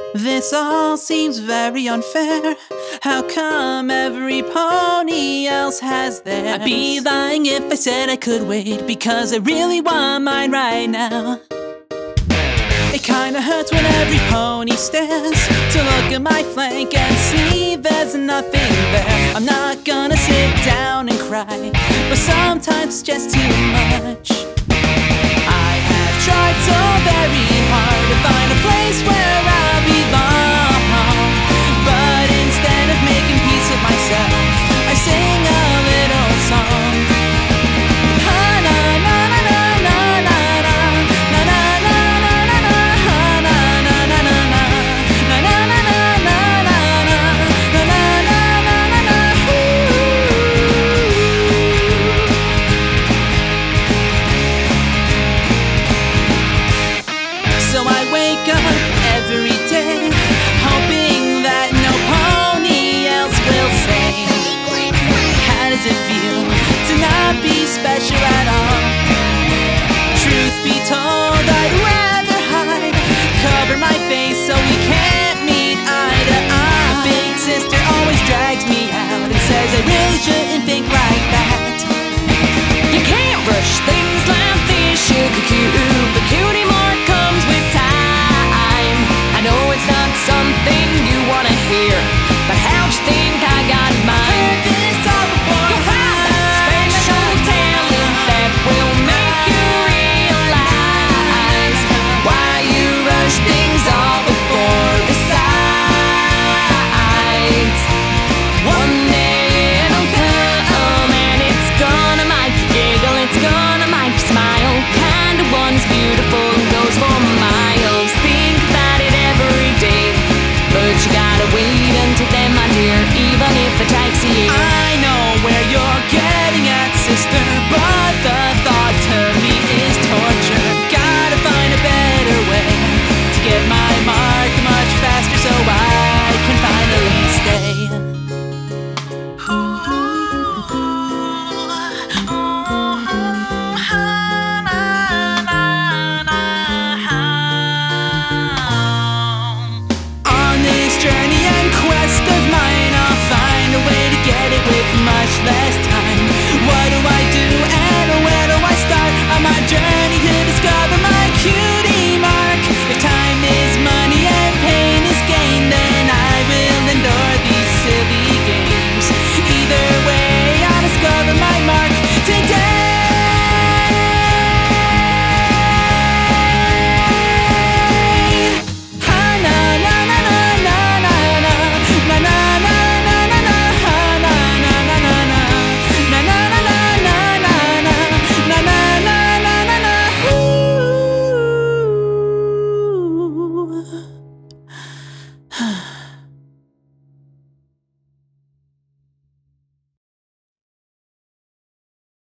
This all seems very unfair. How come every pony else has theirs? I'd be lying if I said I could wait, because I really want mine right now. It kinda hurts when every pony stares to look at my flank and see there's nothing there. I'm not gonna sit down and cry, but sometimes it's just too much. I have tried so very hard to find a place where I belong, but instead of making peace with myself, I sing a little song. So I wake up every day, hoping that no pony else will say, how does it feel to not be special at all? Truth be told, I'd rather